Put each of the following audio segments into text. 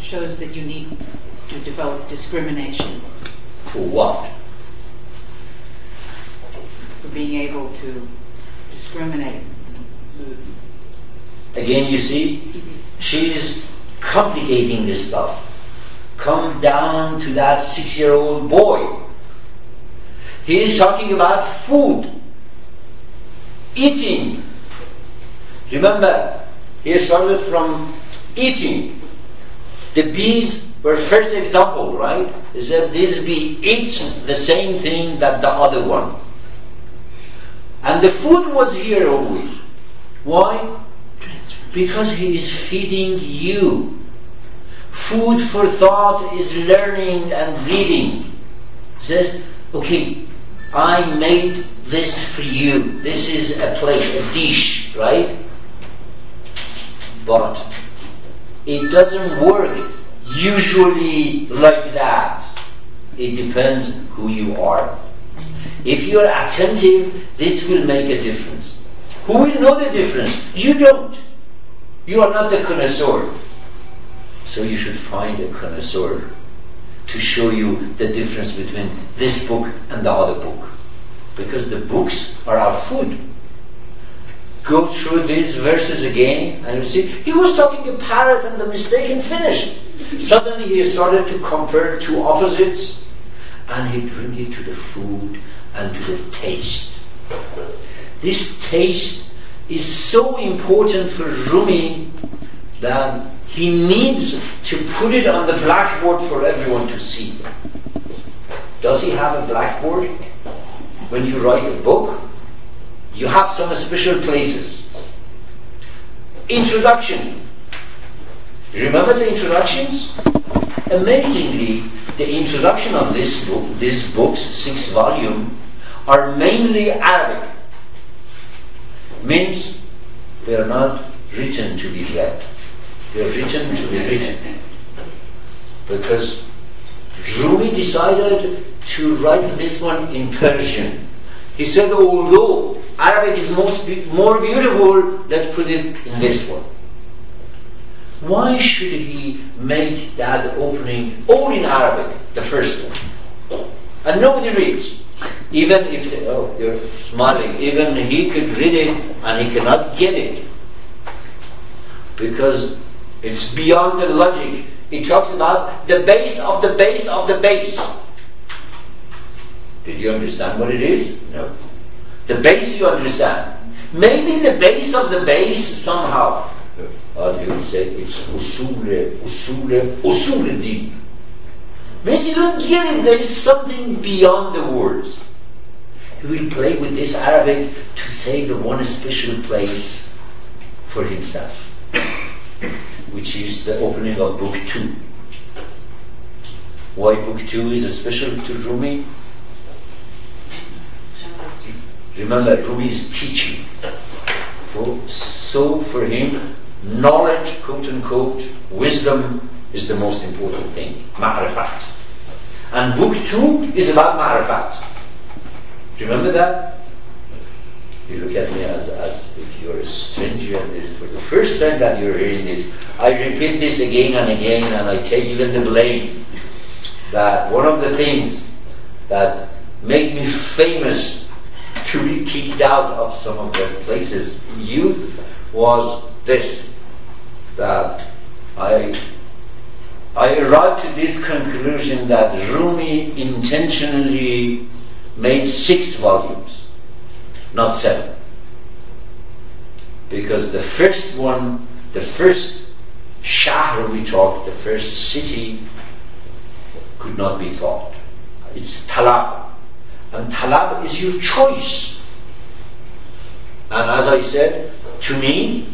shows that you need to develop discrimination. For what? For being able to discriminate. Again, you see, she's complicating this stuff. Come down to that 6-year-old boy. He is talking about food, eating. Remember, he started from eating. The bees were first example, right? He said this bee eats the same thing that the other one. And the food was here always. Why? Because he is feeding you. Food for thought is learning and reading. Says, okay, I made this for you. This is a plate, a dish, right? But it doesn't work usually like that. It depends who you are. If you are attentive, this will make a difference. Who will know the difference? You don't. You are not the connoisseur. So you should find a connoisseur to show you the difference between this book and the other book. Because the books are our food. Go through these verses again and you see, he was talking a parrot and the mistake and finished. Suddenly he started to compare two opposites and he bring it to the food and to the taste. This taste is so important for Rumi that he needs to put it on the blackboard for everyone to see. Does he have a blackboard? When you write a book, you have some special places. Introduction. Remember the introductions? Amazingly, the introduction of these books, 6 volumes, are mainly Arabic. Means they are not written to be read. They are written to be written. Because Rumi decided to write this one in Persian. He said, although Arabic is more beautiful, let's put it in this one. Why should he make that opening all in Arabic, the first one? And nobody reads. Even if, you're smiling, even he could read it and he cannot get it. Because it's beyond the logic. It talks about the base of the base of the base. Did you understand what it is? No. The base you understand. Maybe the base of the base somehow. Or you would say it's usul din. Means you don't get it. There is something beyond the words. He will play with this Arabic to save one special place for himself, which is the opening of book 2. Why book 2 is special to Rumi? Remember, Rumi is teaching. So for him, knowledge, quote unquote, wisdom is the most important thing. Ma'rifat. And book 2 is about ma'rifat. Remember that? You look at me as if you're a stranger and this is for the first time that you're hearing this. I repeat this again and again and I take even the blame that one of the things that made me famous to be kicked out of some of the places in youth was this, that I arrived to this conclusion that Rumi intentionally made 6 volumes, not 7. Because the first one, the first shahr we talked, the first city, could not be thought. It's talab. And talab is your choice. And as I said, to me,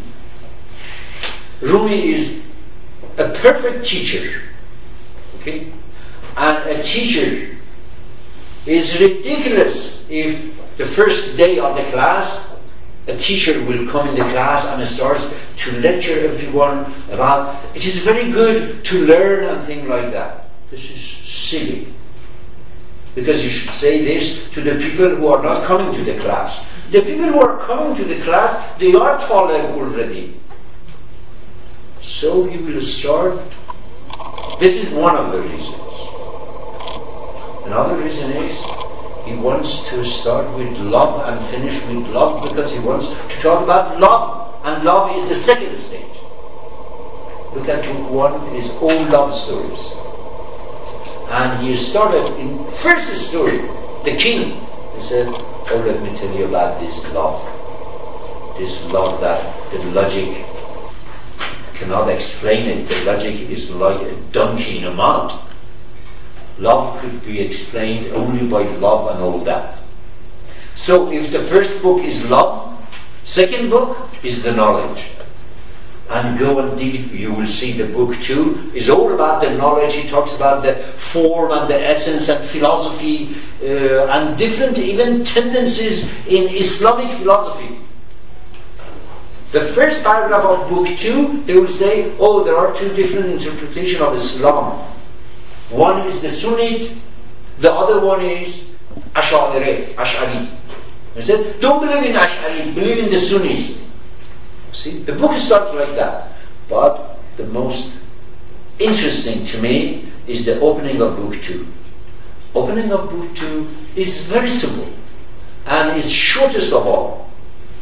Rumi is a perfect teacher. Okay? And a teacher is ridiculous if the first day of the class a teacher will come in the class and starts to lecture everyone about it is very good to learn and things like that. This is silly. Because you should say this to the people who are not coming to the class. The people who are coming to the class, they are talib already. So he will start This is one of the reasons. Another reason is he wants to start with love and finish with love because he wants to talk about love, and love is the second stage. Look at book 1, is all love stories. And he started in first story, the king. He said, oh, let me tell you about this love. This love that the logic cannot explain it. The logic is like a donkey in a mud. Love could be explained only by love and all that. So if the first book is love, second book is the knowledge. And go and dig, you will see the book 2 is all about the knowledge. He talks about the form and the essence and philosophy and different even tendencies in Islamic philosophy. The first paragraph of book 2, they will say, oh, there are 2 different interpretations of Islam. One is the Sunnite, the other one is Ash'ari. He said, don't believe in Ash'ari, believe in the Sunnis. See, the book starts like that. But the most interesting to me is the opening of book 2. Opening of book 2 is very simple and is shortest of all.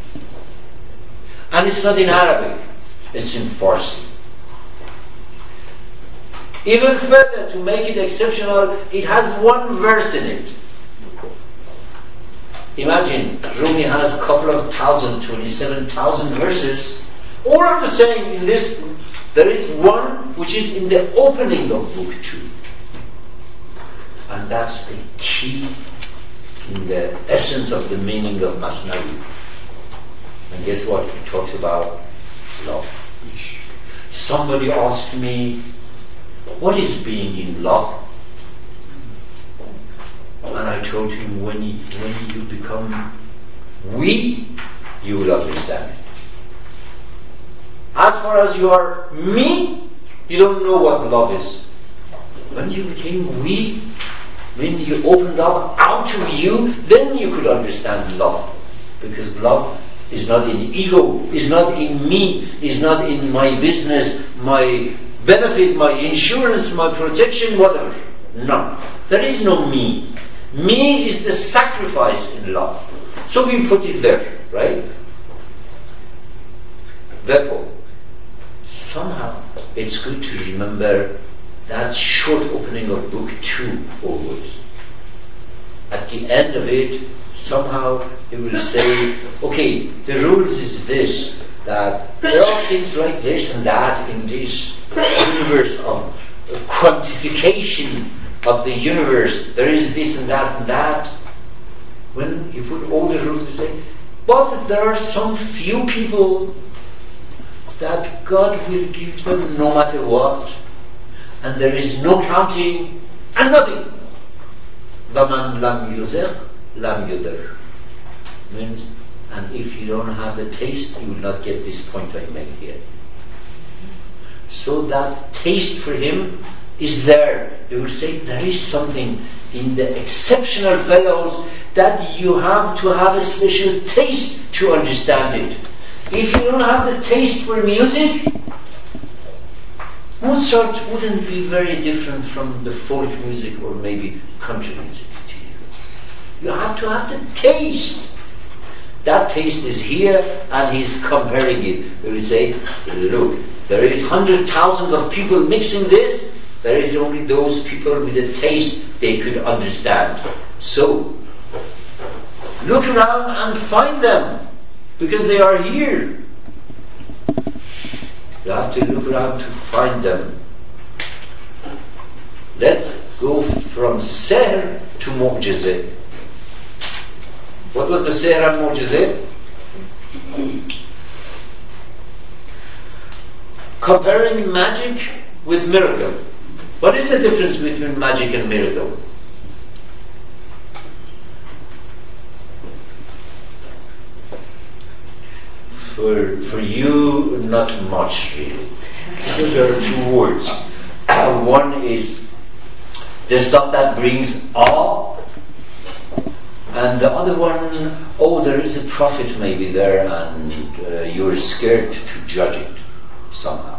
And it's not in Arabic, it's in Farsi. Even further, to make it exceptional, it has 1 verse in it. Imagine, Rumi has a couple of 27,000 verses. All of the same in this book, there is one which is in the opening of book 2. And that's the key in the essence of the meaning of Masnavi. And guess what? It talks about love. Somebody asked me, what is being in love? And I told him, when you become we, you will understand it. As far as you are me, you don't know what love is. When you became we, when you opened up out of you, then you could understand love. Because love is not in ego, is not in me, is not in my business, my benefit, my insurance, my protection, whatever. No. There is no me. Me is the sacrifice in love. So we put it there, right? Therefore, somehow it's good to remember that short opening of book 2 always. At the end of it, somehow it will say, okay, the rules is this, that there are things like this and that in this universe of quantification of the universe. There is this and that and that. When you put all the rules, you say, but there are some few people that God will give them no matter what, and there is no counting and nothing. وَمَنْ لَمْ يُزِغْ لَمْ يُدَرْ means, and if you don't have the taste, you will not get this point I make here. So that taste for him is there. They will say there is something in the exceptional fellows that you have to have a special taste to understand it. If you don't have the taste for music, Mozart wouldn't be very different from the folk music or maybe country music to you. You have to have the taste. That taste is here, and he's comparing it. They will say, look, there is 100,000 of people mixing this. There is only those people with a taste they could understand. So, look around and find them, because they are here. You have to look around to find them. Let's go from Seher to Mu'jizah. What was the Seher and Mu'jizah? Comparing magic with miracle. What is the difference between magic and miracle? For you, not much really. There are 2 words. One is the stuff that brings awe, and the other one, oh, there is a prophet maybe there, and you're scared to judge it somehow.